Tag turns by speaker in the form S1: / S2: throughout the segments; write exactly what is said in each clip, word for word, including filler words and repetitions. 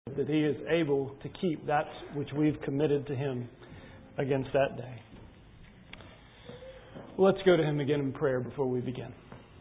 S1: that He is able to keep that which we've committed to Him against that day. Well, let's go to Him again in prayer before we begin.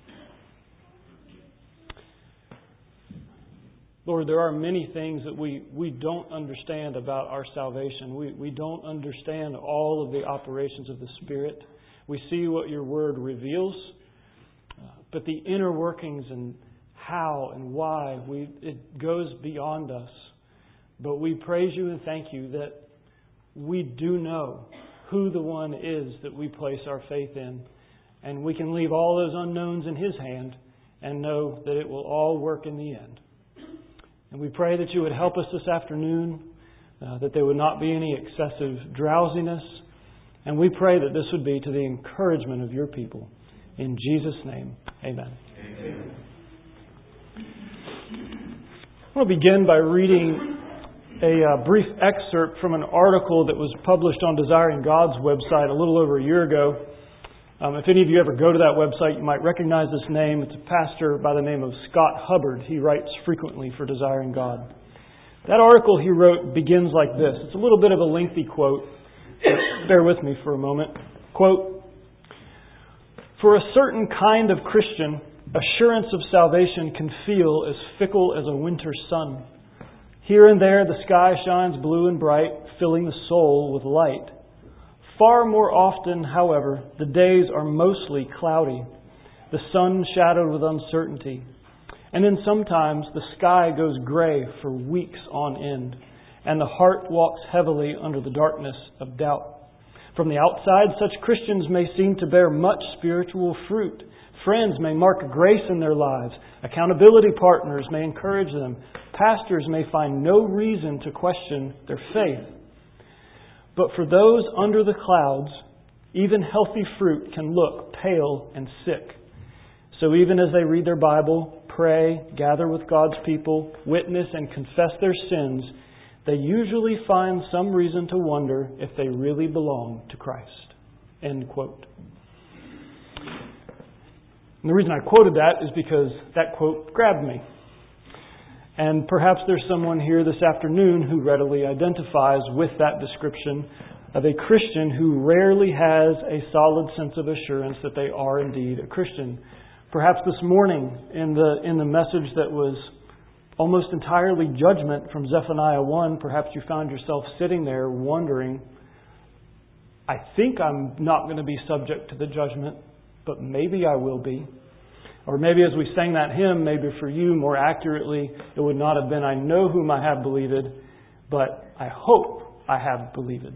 S1: Lord, there are many things that we, we don't understand about our salvation. We, we don't understand all of the operations of the Spirit. We see what Your Word reveals, uh, but the inner workings and how and why, we, it goes beyond us. But we praise You and thank You that we do know who the one is that we place our faith in. And we can leave all those unknowns in His hand and know that it will all work in the end. And we pray that You would help us this afternoon, uh, that there would not be any excessive drowsiness. And we pray that this would be to the encouragement of Your people. In Jesus' name, amen. Amen. I want to begin by reading a uh, brief excerpt from an article that was published on Desiring God's website a little over a year ago. Um, if any of you ever go to that website, you might recognize this name. It's a pastor by the name of Scott Hubbard. He writes frequently for Desiring God. That article he wrote begins like this. It's a little bit of a lengthy quote. Bear with me for a moment. Quote, "For a certain kind of Christian, assurance of salvation can feel as fickle as a winter sun. Here and there the sky shines blue and bright, filling the soul with light. Far more often, however, the days are mostly cloudy, the sun shadowed with uncertainty. And then sometimes the sky goes gray for weeks on end, and the heart walks heavily under the darkness of doubt. From the outside, such Christians may seem to bear much spiritual fruit. Friends may mark grace in their lives. Accountability partners may encourage them. Pastors may find no reason to question their faith. But for those under the clouds, even healthy fruit can look pale and sick. So even as they read their Bible, pray, gather with God's people, witness and confess their sins, they usually find some reason to wonder if they really belong to Christ." End quote. And the reason I quoted that is because that quote grabbed me. And perhaps there's someone here this afternoon who readily identifies with that description of a Christian who rarely has a solid sense of assurance that they are indeed a Christian. Perhaps this morning in the in the message that was almost entirely judgment from Zephaniah one, perhaps you found yourself sitting there wondering, I think I'm not going to be subject to the judgment, but maybe I will be. Or maybe as we sang that hymn, maybe for you more accurately, it would not have been, I know whom I have believed, but I hope I have believed.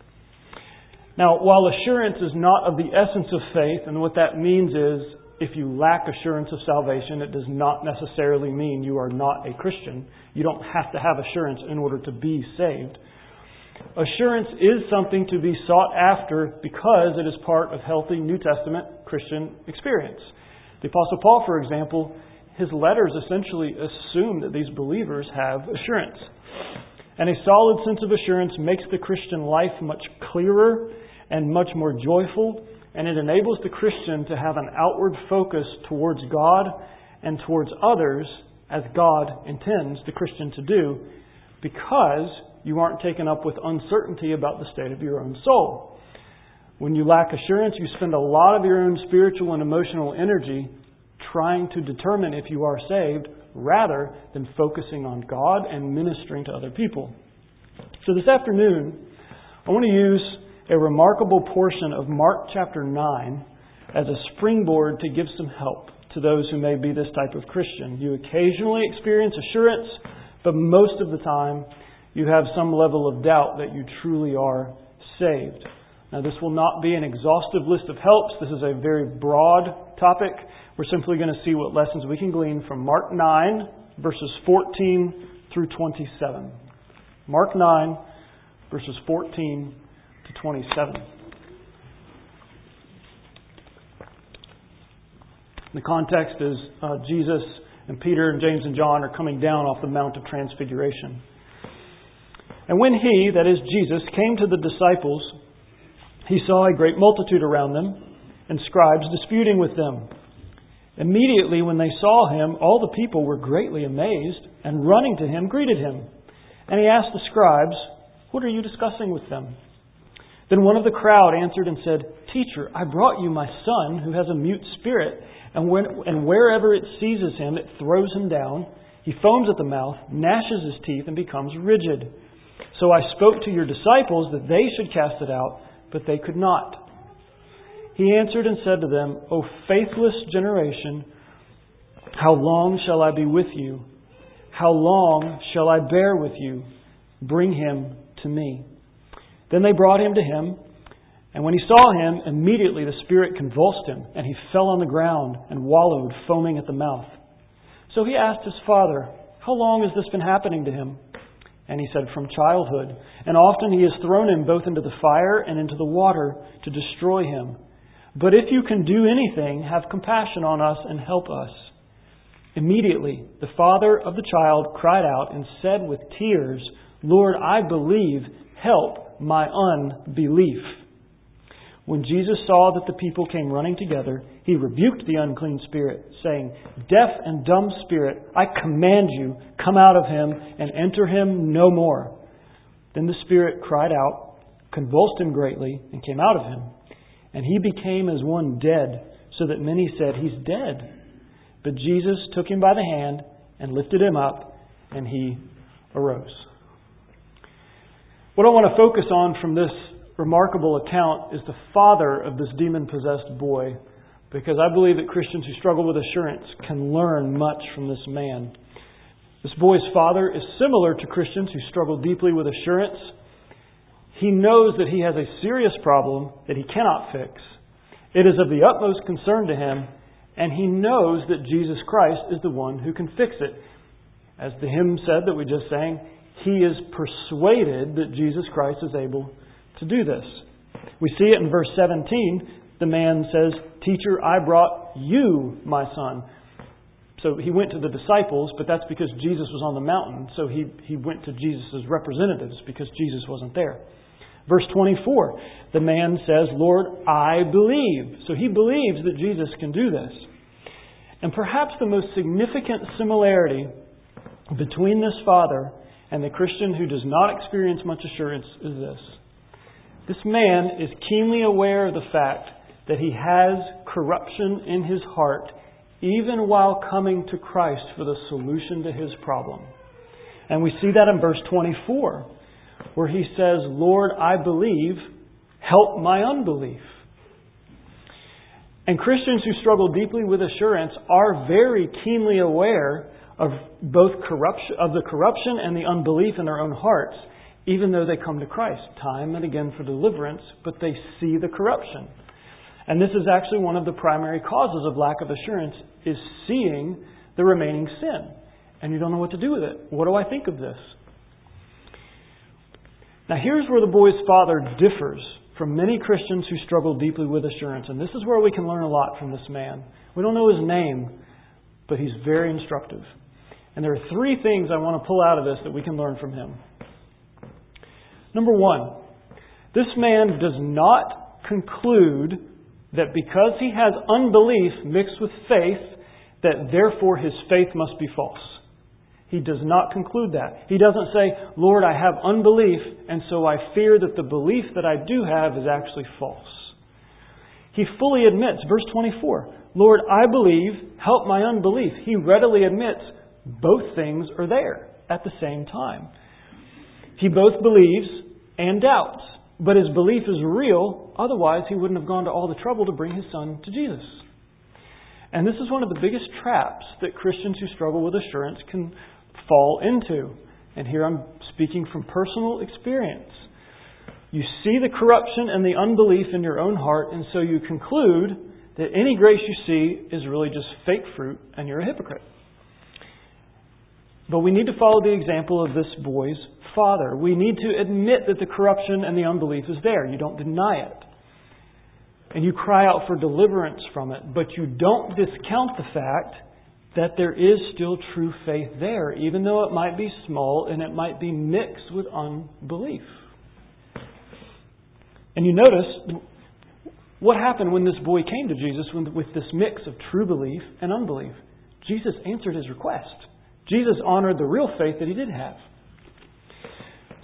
S1: Now, while assurance is not of the essence of faith, and what that means is, if you lack assurance of salvation, it does not necessarily mean you are not a Christian. You don't have to have assurance in order to be saved. Assurance is something to be sought after because it is part of healthy New Testament Christian experience. The Apostle Paul, for example, his letters essentially assume that these believers have assurance. And a solid sense of assurance makes the Christian life much clearer and much more joyful, and it enables the Christian to have an outward focus towards God and towards others as God intends the Christian to do, because you aren't taken up with uncertainty about the state of your own soul. When you lack assurance, you spend a lot of your own spiritual and emotional energy trying to determine if you are saved rather than focusing on God and ministering to other people. So this afternoon, I want to use a remarkable portion of Mark chapter nine as a springboard to give some help to those who may be this type of Christian. You occasionally experience assurance, but most of the time you have some level of doubt that you truly are saved. Now, this will not be an exhaustive list of helps. This is a very broad topic. We're simply going to see what lessons we can glean from Mark nine, verses fourteen through twenty-seven. Mark nine, verses fourteen to twenty-seven. The context is uh, Jesus and Peter and James and John are coming down off the Mount of Transfiguration. And when he, that is Jesus, came to the disciples, he saw a great multitude around them, and scribes disputing with them. Immediately when they saw him, all the people were greatly amazed, and running to him greeted him. And he asked the scribes, "What are you discussing with them?" Then one of the crowd answered and said, "Teacher, I brought you my son who has a mute spirit, and, when, and wherever it seizes him, it throws him down. He foams at the mouth, gnashes his teeth, and becomes rigid. So I spoke to your disciples that they should cast it out, but they could not." He answered and said to them, "O faithless generation, how long shall I be with you? How long shall I bear with you? Bring him to me." Then they brought him to him, and when he saw him, immediately the spirit convulsed him, and he fell on the ground and wallowed, foaming at the mouth. So he asked his father, "How long has this been happening to him?" And he said, "From childhood. And often he has thrown him both into the fire and into the water to destroy him. But if you can do anything, have compassion on us and help us." Immediately the father of the child cried out and said with tears, "Lord, I believe. Help my unbelief." When Jesus saw that the people came running together, he rebuked the unclean spirit, saying, "Deaf and dumb spirit, I command you, come out of him and enter him no more." Then the spirit cried out, convulsed him greatly, and came out of him. And he became as one dead, so that many said, "He's dead." But Jesus took him by the hand and lifted him up, and he arose. What I want to focus on from this remarkable account is the father of this demon-possessed boy, because I believe that Christians who struggle with assurance can learn much from this man. This boy's father is similar to Christians who struggle deeply with assurance. He knows that he has a serious problem that he cannot fix. It is of the utmost concern to him, and he knows that Jesus Christ is the one who can fix it. As the hymn said that we just sang, he is persuaded that Jesus Christ is able to do this. We see it in verse seventeen. The man says, "Teacher, I brought you my son." So he went to the disciples, but that's because Jesus was on the mountain. So he, he went to Jesus' representatives because Jesus wasn't there. Verse twenty-four, the man says, "Lord, I believe." So he believes that Jesus can do this. And perhaps the most significant similarity between this father and the Christian who does not experience much assurance is this. This man is keenly aware of the fact that he has corruption in his heart, even while coming to Christ for the solution to his problem. And we see that in verse twenty-four, where he says, "Lord, I believe, help my unbelief." And Christians who struggle deeply with assurance are very keenly aware of both corruption, of the corruption and the unbelief in their own hearts, even though they come to Christ time and again for deliverance, but they see the corruption. And this is actually one of the primary causes of lack of assurance, is seeing the remaining sin. And you don't know what to do with it. What do I think of this? Now here's where the boy's father differs from many Christians who struggle deeply with assurance. And this is where we can learn a lot from this man. We don't know his name, but he's very instructive. And there are three things I want to pull out of this that we can learn from him. Number one, this man does not conclude that because he has unbelief mixed with faith, that therefore his faith must be false. He does not conclude that. He doesn't say, "Lord, I have unbelief, and so I fear that the belief that I do have is actually false." He fully admits, verse twenty-four, "Lord, I believe, help my unbelief." He readily admits both things are there at the same time. He both believes and doubts, but his belief is real, otherwise he wouldn't have gone to all the trouble to bring his son to Jesus. And this is one of the biggest traps that Christians who struggle with assurance can fall into. And here I'm speaking from personal experience. You see the corruption and the unbelief in your own heart, and so you conclude that any grace you see is really just fake fruit and you're a hypocrite. But we need to follow the example of this boy's father. We need to admit that the corruption and the unbelief is there. You don't deny it. And you cry out for deliverance from it. But you don't discount the fact that there is still true faith there, even though it might be small and it might be mixed with unbelief. And you notice what happened when this boy came to Jesus with this mix of true belief and unbelief. Jesus answered his request. Jesus honored the real faith that he did have.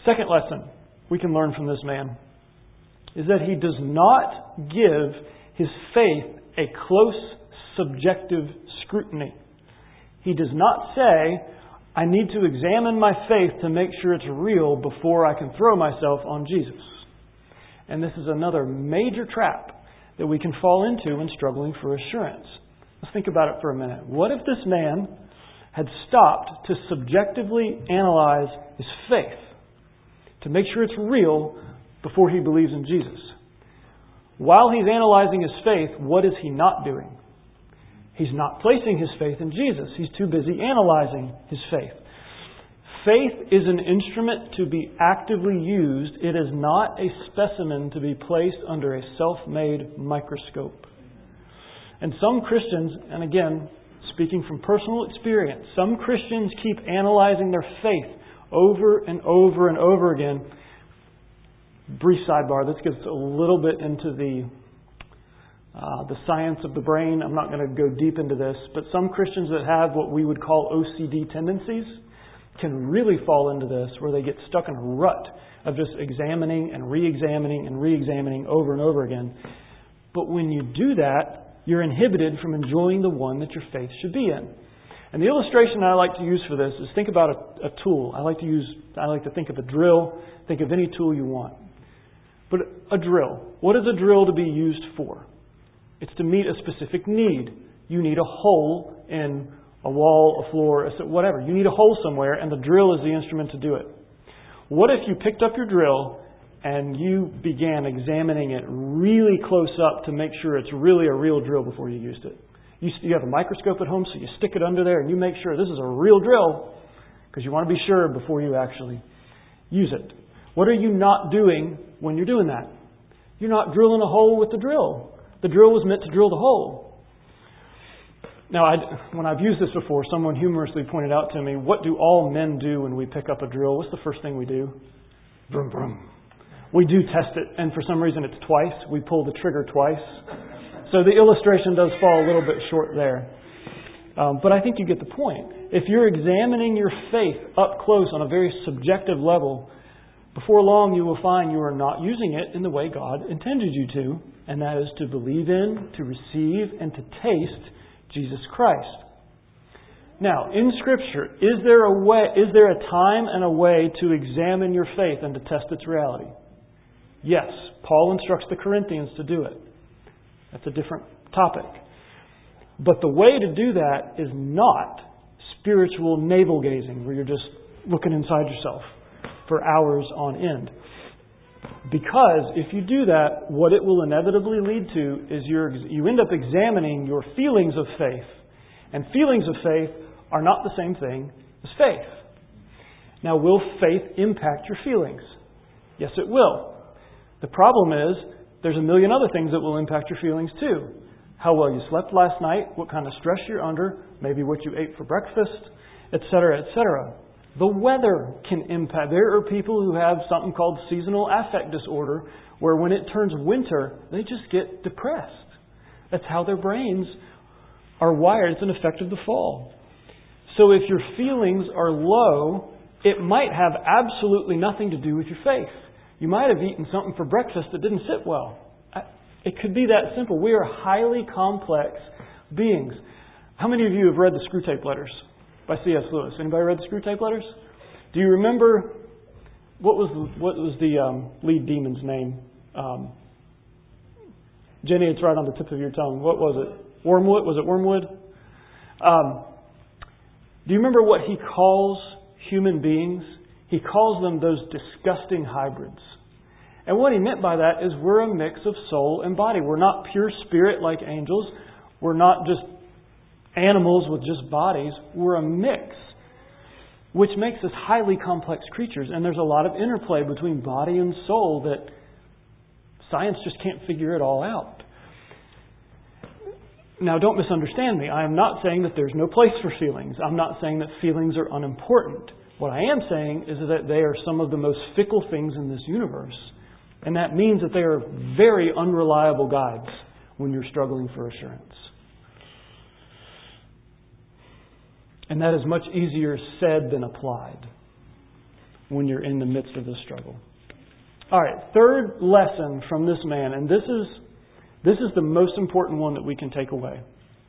S1: Second lesson we can learn from this man is that he does not give his faith a close subjective scrutiny. He does not say, I need to examine my faith to make sure it's real before I can throw myself on Jesus. And this is another major trap that we can fall into when struggling for assurance. Let's think about it for a minute. What if this man had stopped to subjectively analyze his faith to make sure it's real before he believes in Jesus? While he's analyzing his faith, what is he not doing? He's not placing his faith in Jesus. He's too busy analyzing his faith. Faith is an instrument to be actively used. It is not a specimen to be placed under a self-made microscope. And some Christians, and again, speaking from personal experience, some Christians keep analyzing their faith over and over and over again. Brief sidebar, this gets a little bit into the uh, the science of the brain. I'm not going to go deep into this, but some Christians that have what we would call O C D tendencies can really fall into this, where they get stuck in a rut of just examining and re-examining and re-examining over and over again. But when you do that, you're inhibited from enjoying the one that your faith should be in. And the illustration I like to use for this is think about a, a tool. I like to use, I like to think of a drill. Think of any tool you want. But a drill. What is a drill to be used for? It's to meet a specific need. You need a hole in a wall, a floor, a, whatever. You need a hole somewhere, and the drill is the instrument to do it. What if you picked up your drill and you began examining it really close up to make sure it's really a real drill before you used it? You, you have a microscope at home, so you stick it under there and you make sure this is a real drill because you want to be sure before you actually use it. What are you not doing when you're doing that? You're not drilling a hole with the drill. The drill was meant to drill the hole. Now, I, when I've used this before, someone humorously pointed out to me, what do all men do when we pick up a drill? What's the first thing we do? Vroom, vroom. We do test it, and for some reason it's twice. We pull the trigger twice. So the illustration does fall a little bit short there. Um, but I think you get the point. If you're examining your faith up close on a very subjective level, before long you will find you are not using it in the way God intended you to, and that is to believe in, to receive, and to taste Jesus Christ. Now, in Scripture, is there a way, is there a time and a way to examine your faith and to test its reality? Yes, Paul instructs the Corinthians to do it. That's a different topic. But the way to do that is not spiritual navel-gazing, where you're just looking inside yourself for hours on end. Because if you do that, what it will inevitably lead to is you're, you end up examining your feelings of faith. And feelings of faith are not the same thing as faith. Now, will faith impact your feelings? Yes, it will. The problem is, there's a million other things that will impact your feelings too. How well you slept last night, what kind of stress you're under, maybe what you ate for breakfast, et cetera, et cetera. The weather can impact. There are people who have something called seasonal affect disorder, where when it turns winter, they just get depressed. That's how their brains are wired. It's an effect of the fall. So if your feelings are low, it might have absolutely nothing to do with your faith. You might have eaten something for breakfast that didn't sit well. It could be that simple. We are highly complex beings. How many of you have read the Screwtape Letters by C S Lewis? Anybody read the Screwtape Letters? Do you remember what was the, what was the um, lead demon's name? Um, Jenny, it's right on the tip of your tongue. What was it? Wormwood? Was it Wormwood? Um, do you remember what he calls human beings? He calls them those disgusting hybrids. And what he meant by that is we're a mix of soul and body. We're not pure spirit like angels. We're not just animals with just bodies. We're a mix, which makes us highly complex creatures. And there's a lot of interplay between body and soul that science just can't figure it all out. Now, don't misunderstand me. I am not saying that there's no place for feelings. I'm not saying that feelings are unimportant. What I am saying is that they are some of the most fickle things in this universe. And that means that they are very unreliable guides when you're struggling for assurance. And that is much easier said than applied. when you're in the midst of the struggle. All right, third lesson from this man, and this is this is the most important one that we can take away.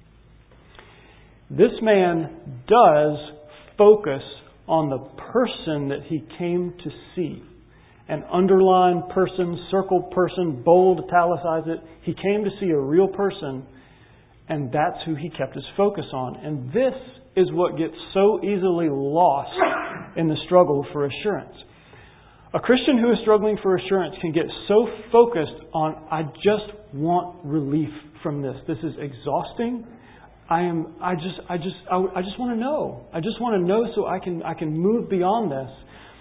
S1: This man does focus on the person that he came to see. An underlined person, circled person, bold, italicize it. He came to see a real person, and that's who he kept his focus on. And this is what gets so easily lost in the struggle for assurance. A Christian who is struggling for assurance can get so focused on, I just want relief from this. This is exhausting. I am. I just. I just. I, I just want to know. I just want to know so I can. I can move beyond this.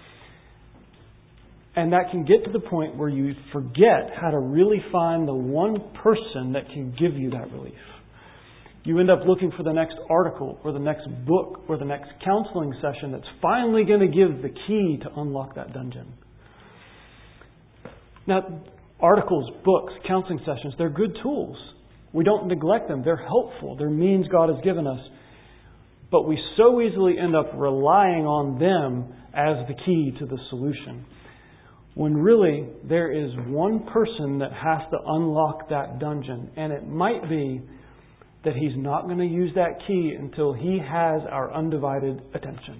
S1: And that can get to the point where you forget how to really find the one person that can give you that relief. You end up looking for the next article or the next book or the next counseling session that's finally going to give the key to unlock that dungeon. Now, articles, books, counseling sessions, they're good tools. We don't neglect them. They're helpful. They're means God has given us. But we so easily end up relying on them as the key to the solution. When really there is one person that has to unlock that dungeon. And it might be that He's not going to use that key until He has our undivided attention.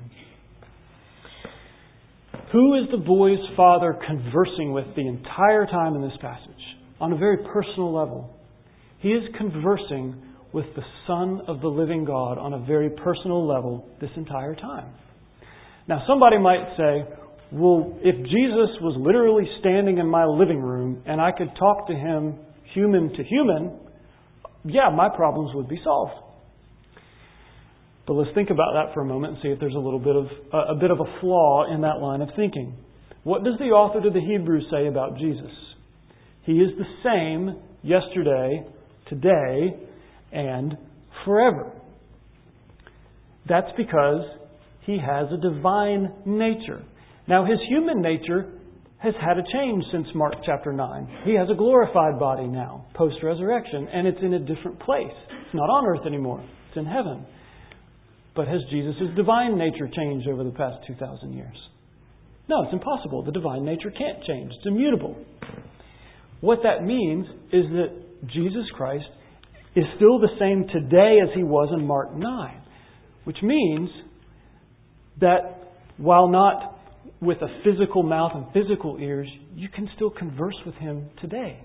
S1: Who is the boy's father conversing with the entire time in this passage? On a very personal level. He is conversing with the Son of the living God on a very personal level this entire time. Now somebody might say, well, if Jesus was literally standing in my living room and I could talk to Him human to human, yeah, my problems would be solved. But let's think about that for a moment and see if there's a little bit of a, a bit of a flaw in that line of thinking. What does the author to the Hebrews say about Jesus? He is the same yesterday, today, and forever. That's because He has a divine nature. Now, His human nature has had a change since Mark chapter nine. He has a glorified body now, post-resurrection, and it's in a different place. It's not on earth anymore. It's in heaven. But has Jesus' divine nature changed over the past two thousand years? No, it's impossible. The divine nature can't change. It's immutable. What that means is that Jesus Christ is still the same today as He was in Mark nine. Which means that while not with a physical mouth and physical ears, you can still converse with Him today.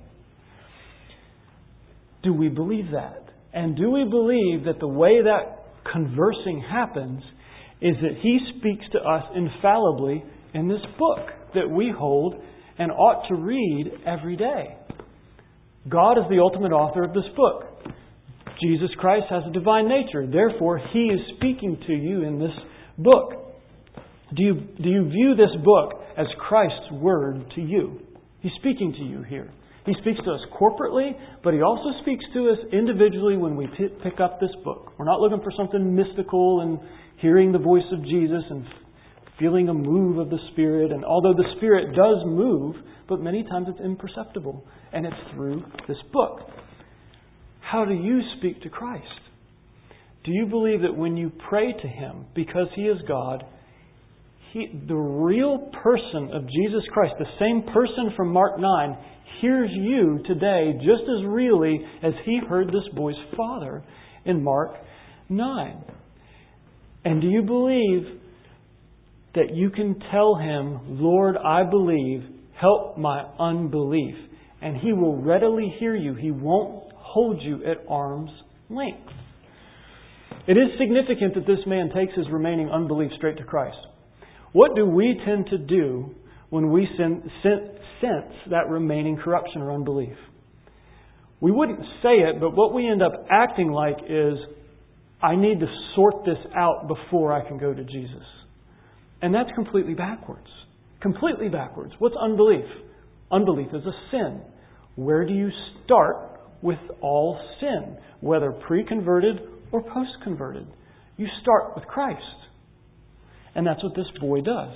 S1: Do we believe that? And do we believe that the way that conversing happens is that He speaks to us infallibly in this book that we hold and ought to read every day? God is the ultimate author of this book. Jesus Christ has a divine nature. Therefore, He is speaking to you in this book. Do you, do you view this book as Christ's word to you? He's speaking to you here. He speaks to us corporately, but He also speaks to us individually when we p- pick up this book. We're not looking for something mystical and hearing the voice of Jesus and f- feeling a move of the Spirit. And although the Spirit does move, but many times it's imperceptible. And it's through this book. How do you speak to Christ? Do you believe that when you pray to Him, because He is God, He, the real person of Jesus Christ, the same person from Mark nine, hears you today just as really as He heard this boy's father in Mark nine? And do you believe that you can tell Him, Lord, I believe, help my unbelief? And He will readily hear you. He won't hold you at arm's length. It is significant that this man takes his remaining unbelief straight to Christ. What do we tend to do when we sen- sen- sense that remaining corruption or unbelief? We wouldn't say it, but what we end up acting like is, I need to sort this out before I can go to Jesus. And that's completely backwards. Completely backwards. What's unbelief? Unbelief is a sin. Where do you start with all sin? Whether pre-converted or post-converted. You start with Christ. And that's what this boy does.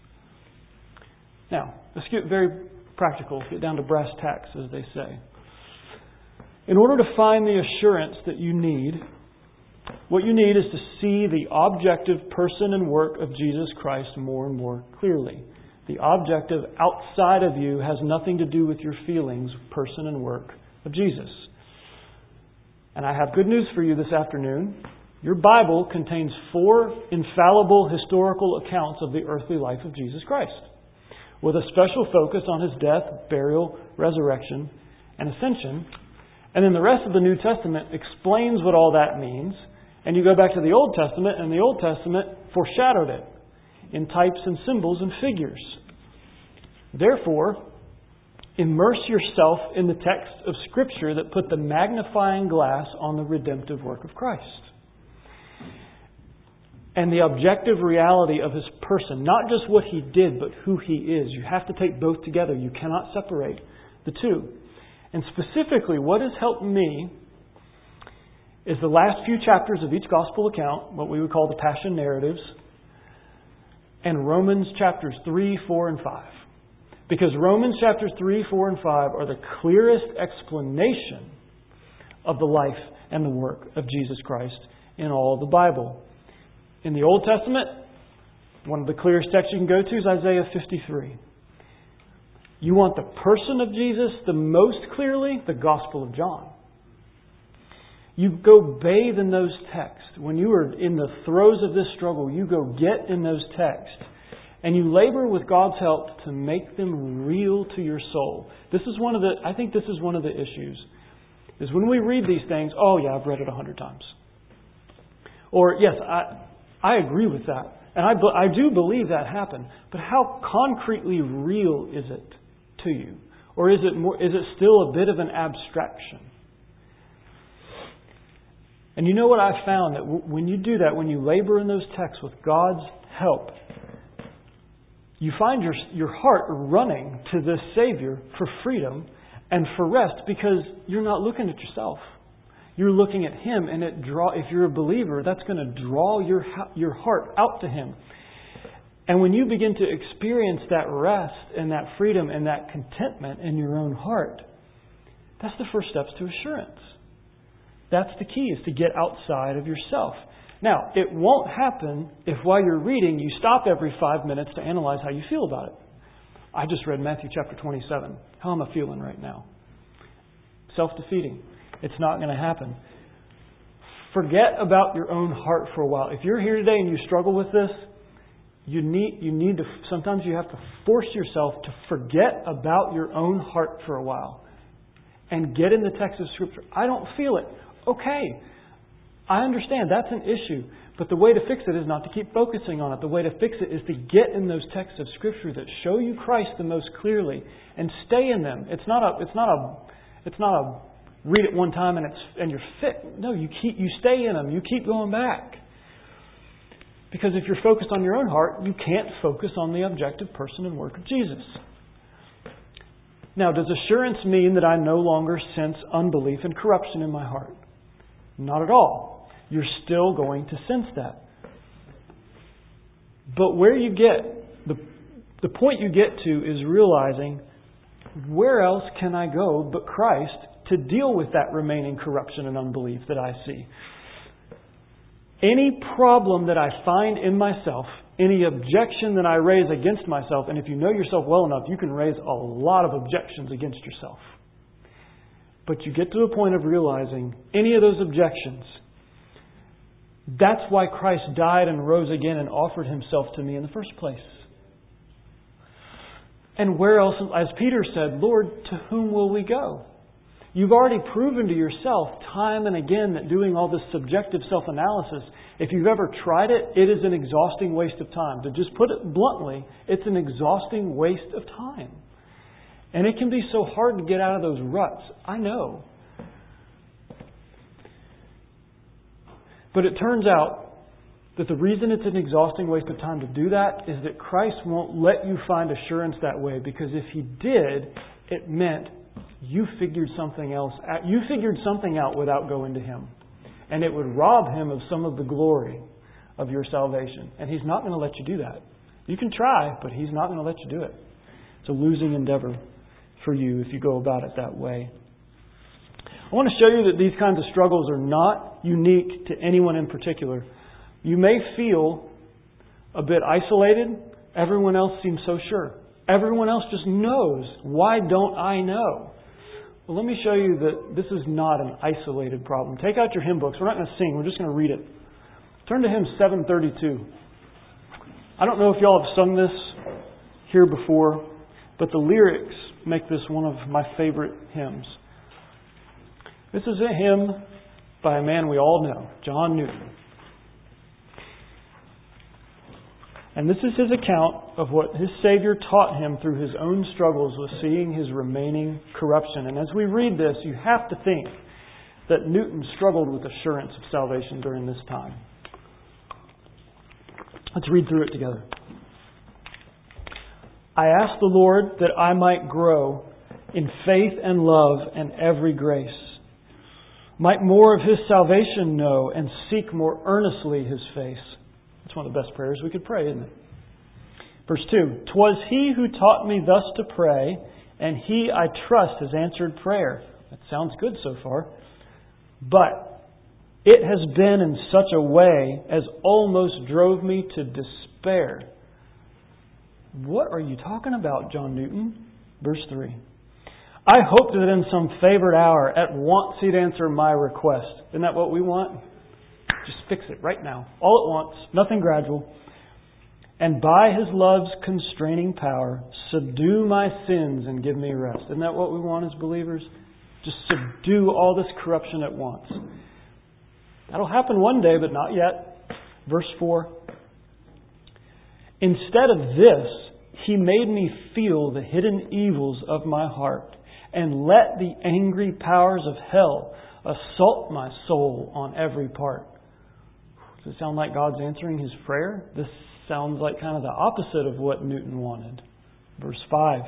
S1: Now, let's get very practical, get down to brass tacks, as they say. In order to find the assurance that you need, What you need is to see the objective person and work of Jesus Christ more and more clearly. The objective outside of you has nothing to do with your feelings, person and work of Jesus. And I have good news for you this afternoon. Your Bible contains four infallible historical accounts of the earthly life of Jesus Christ, with a special focus on His death, burial, resurrection, and ascension. And then the rest of the New Testament explains what all that means. And you go back to the Old Testament, and the Old Testament foreshadowed it in types and symbols and figures. Therefore, immerse yourself in the text of Scripture that put the magnifying glass on the redemptive work of Christ. And the objective reality of His person, not just what He did, but who He is. You have to take both together. You cannot separate the two. And specifically, what has helped me is the last few chapters of each gospel account, what we would call the Passion narratives, and Romans chapters three, four, and five. Because Romans chapters three, four, and five are the clearest explanation of the life and the work of Jesus Christ in all of the Bible. In the Old Testament, one of the clearest texts you can go to is Isaiah fifty-three. You want the person of Jesus the most clearly? The Gospel of John. You go bathe in those texts. When you are in the throes of this struggle, you go get in those texts. And you labor with God's help to make them real to your soul. This is one of the, I think this is one of the issues. Is when we read these things, oh yeah, I've read it a hundred times. Or, yes, I I agree with that. And I, I do believe that happened. But how concretely real is it to you? Or is it more, is it still a bit of an abstraction? And you know what I've found? That w- when you do that, when you labor in those texts with God's help, you find your, your heart running to this Savior for freedom and for rest, because you're not looking at yourself. You're looking at Him, and it draw. If you're a believer, that's going to draw your your heart out to Him. And when you begin to experience that rest and that freedom and that contentment in your own heart, that's the first steps to assurance. That's the key, is to get outside of yourself. Now, it won't happen if while you're reading, you stop every five minutes to analyze how you feel about it. I just read Matthew chapter twenty-seven. How am I feeling right now? Self-defeating. It's not going to happen. Forget about your own heart for a while. If you're here today and you struggle with this, you need you need to, sometimes you have to force yourself to forget about your own heart for a while and get in the text of Scripture. I don't feel it. Okay. I understand that's an issue. But the way to fix it is not to keep focusing on it. The way to fix it is to get in those texts of Scripture that show you Christ the most clearly and stay in them. It's not a it's not a it's not a read it one time and it's and you're fit. No, you keep you stay in them. You keep going back. Because if you're focused on your own heart, you can't focus on the objective person and work of Jesus. Now, does assurance mean that I no longer sense unbelief and corruption in my heart? Not at all. You're still going to sense that. But where you get, the, the point you get to is realizing, where else can I go but Christ to deal with that remaining corruption and unbelief that I see? Any problem that I find in myself, any objection that I raise against myself, and if you know yourself well enough, you can raise a lot of objections against yourself. But you get to a point of realizing any of those objections, that's why Christ died and rose again and offered Himself to me in the first place. And where else, as Peter said, Lord, to whom will we go? You've already proven to yourself time and again that doing all this subjective self-analysis, if you've ever tried it, it is an exhausting waste of time. To just put it bluntly, it's an exhausting waste of time. And it can be so hard to get out of those ruts. I know. But it turns out that the reason it's an exhausting waste of time to do that is that Christ won't let you find assurance that way, because if He did, it meant you figured something else out. You figured something out without going to Him. And it would rob Him of some of the glory of your salvation. And He's not going to let you do that. You can try, but He's not going to let you do it. It's a losing endeavor for you if you go about it that way. I want to show you that these kinds of struggles are not unique to anyone in particular. You may feel a bit isolated. Everyone else seems so sure. Everyone else just knows. Why don't I know? Well, let me show you that this is not an isolated problem. Take out your hymn books. We're not going to sing. We're just going to read it. Turn to hymn seven thirty-two. I don't know if y'all have sung this here before, but the lyrics make this one of my favorite hymns. This is a hymn by a man we all know, John Newton. And this is his account of what his Savior taught him through his own struggles with seeing his remaining corruption. And as we read this, you have to think that Newton struggled with assurance of salvation during this time. Let's read through it together. I ask the Lord that I might grow in faith and love and every grace, might more of His salvation know and seek more earnestly His face. It's one of the best prayers we could pray, isn't it? Verse two, 'Twas He who taught me thus to pray, and He, I trust, has answered prayer. That sounds good so far. But it has been in such a way as almost drove me to despair. What are you talking about, John Newton? Verse three. I hoped that in some favored hour at once He'd answer my request. Isn't that what we want? Just fix it right now. All at once. Nothing gradual. And by His love's constraining power, subdue my sins and give me rest. Isn't that what we want as believers? Just subdue all this corruption at once. That'll happen one day, but not yet. Verse four. Instead of this, He made me feel the hidden evils of my heart and let the angry powers of hell assault my soul on every part. Does it sound like God's answering his prayer? This sounds like kind of the opposite of what Newton wanted. Verse five.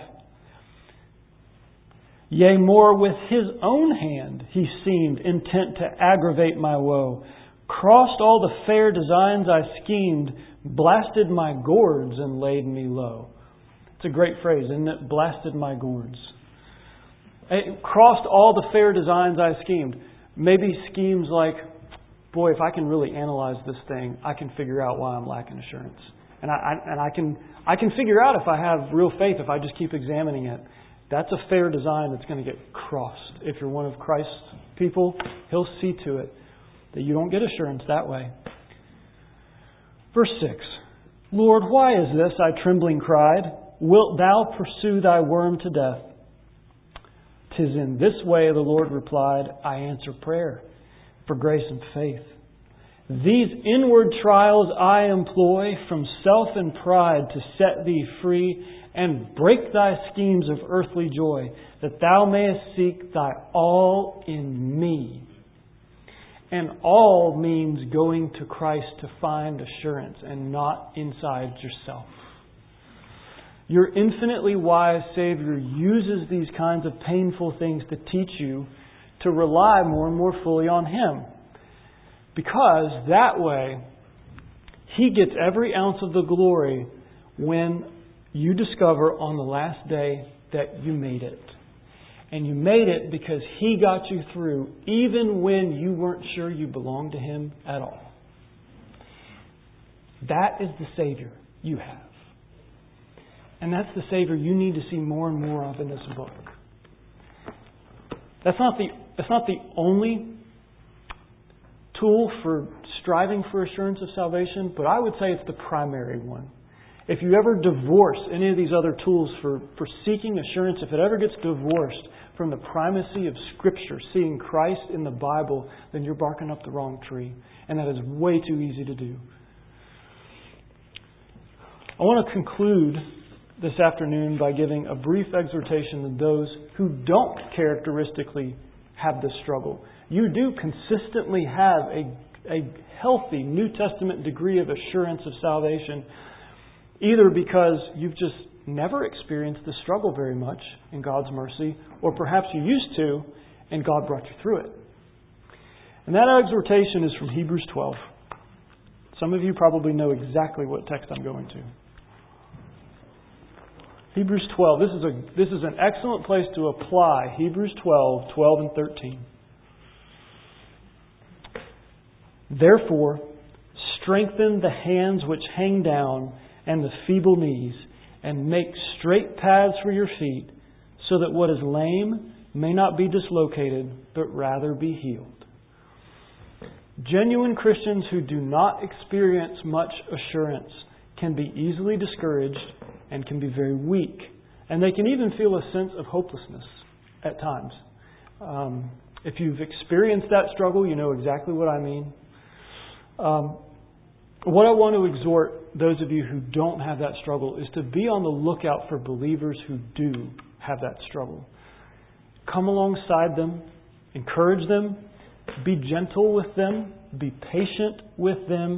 S1: Yea, more with His own hand He seemed intent to aggravate my woe. Crossed all the fair designs I schemed, blasted my gourds and laid me low. It's a great phrase, isn't it? Blasted my gourds. It crossed all the fair designs I schemed. Maybe schemes like, boy, if I can really analyze this thing, I can figure out why I'm lacking assurance. And I, I and I can I can figure out if I have real faith if I just keep examining it. That's a fair design that's going to get crossed. If you're one of Christ's people, He'll see to it that you don't get assurance that way. Verse six. Lord, why is this? I trembling cried. Wilt Thou pursue Thy worm to death? 'Tis in this way, the Lord replied, I answer prayer for grace and faith. These inward trials I employ from self and pride to set Thee free and break Thy schemes of earthly joy, that Thou mayest seek Thy all in me. And all means going to Christ to find assurance and not inside yourself. Your infinitely wise Savior uses these kinds of painful things to teach you to rely more and more fully on Him. Because that way, He gets every ounce of the glory when you discover on the last day that you made it. And you made it because He got you through even when you weren't sure you belonged to Him at all. That is the Savior you have. And that's the Savior you need to see more and more of in this book. That's not the, that's not the only tool for striving for assurance of salvation, but I would say it's the primary one. If you ever divorce any of these other tools for, for seeking assurance, if it ever gets divorced from the primacy of Scripture, seeing Christ in the Bible, then you're barking up the wrong tree. And that is way too easy to do. I want to conclude this afternoon by giving a brief exhortation to those who don't characteristically have this struggle. You do consistently have a, a healthy New Testament degree of assurance of salvation, either because you've just never experienced the struggle very much in God's mercy, or perhaps you used to and God brought you through it. And that exhortation is from Hebrews twelve. Some of you probably know exactly what text I'm going to. Hebrews twelve. This is a this is an excellent place to apply Hebrews twelve, twelve and thirteen. Therefore, strengthen the hands which hang down and the feeble knees, and make straight paths for your feet, so that what is lame may not be dislocated, but rather be healed. Genuine Christians who do not experience much assurance can be easily discouraged and can be very weak. And they can even feel a sense of hopelessness at times. Um, if you've experienced that struggle, you know exactly what I mean. Um, what I want to exhort those of you who don't have that struggle is to be on the lookout for believers who do have that struggle. Come alongside them, encourage them, be gentle with them, be patient with them.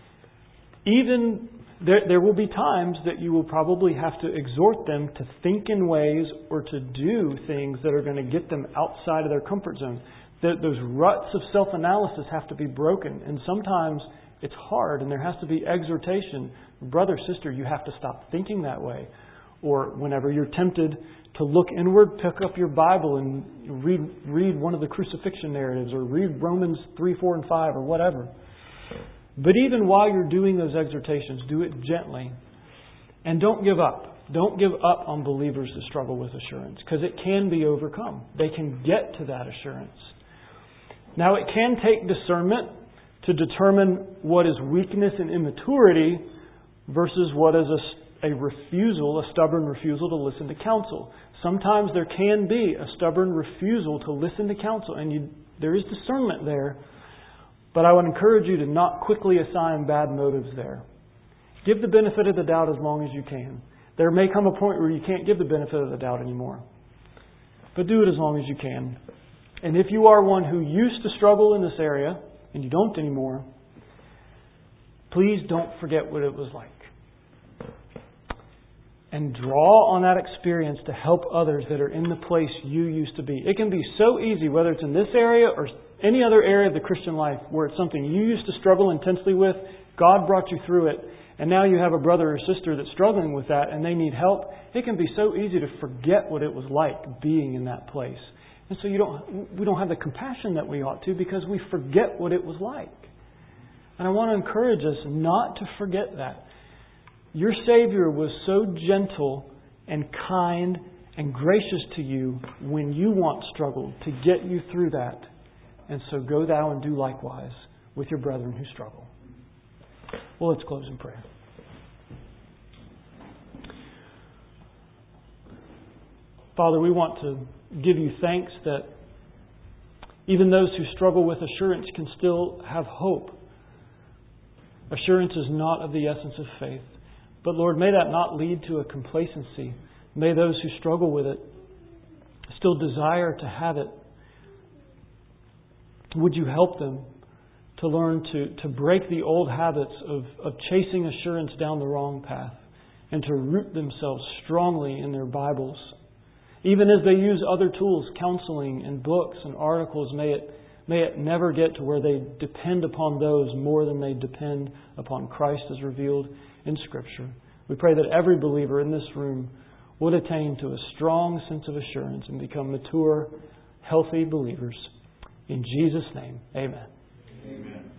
S1: Even there, there will be times that you will probably have to exhort them to think in ways or to do things that are going to get them outside of their comfort zone. That those ruts of self-analysis have to be broken, and sometimes it's hard, and there has to be exhortation. Brother, sister, you have to stop thinking that way. Or whenever you're tempted to look inward, pick up your Bible and read read one of the crucifixion narratives, or read Romans three, four, and five, or whatever. But even while you're doing those exhortations, do it gently. And don't give up. Don't give up on believers that struggle with assurance, because it can be overcome. They can get to that assurance. Now, it can take discernment to determine what is weakness and immaturity versus what is a, a refusal, a stubborn refusal to listen to counsel. Sometimes there can be a stubborn refusal to listen to counsel, and you, there is discernment there. But I would encourage you to not quickly assign bad motives there. Give the benefit of the doubt as long as you can. There may come a point where you can't give the benefit of the doubt anymore. But do it as long as you can. And if you are one who used to struggle in this area, and you don't anymore, please don't forget what it was like. And draw on that experience to help others that are in the place you used to be. It can be so easy, whether it's in this area or any other area of the Christian life, where it's something you used to struggle intensely with, God brought you through it, and now you have a brother or sister that's struggling with that and they need help. It can be so easy to forget what it was like being in that place. And so you don't, we don't have the compassion that we ought to, because we forget what it was like. And I want to encourage us not to forget that. Your Savior was so gentle and kind and gracious to you when you once struggled to get you through that. And so go thou and do likewise with your brethren who struggle. Well, let's close in prayer. Father, we want to give you thanks that even those who struggle with assurance can still have hope. Assurance is not of the essence of faith. But Lord, may that not lead to a complacency. May those who struggle with it still desire to have it. Would you help them to learn to, to break the old habits of, of chasing assurance down the wrong path, and to root themselves strongly in their Bibles? Even as they use other tools, counseling and books and articles, may it, may it never get to where they depend upon those more than they depend upon Christ as revealed in Scripture. We pray that every believer in this room would attain to a strong sense of assurance and become mature, healthy believers. In Jesus' name, amen.
S2: Amen.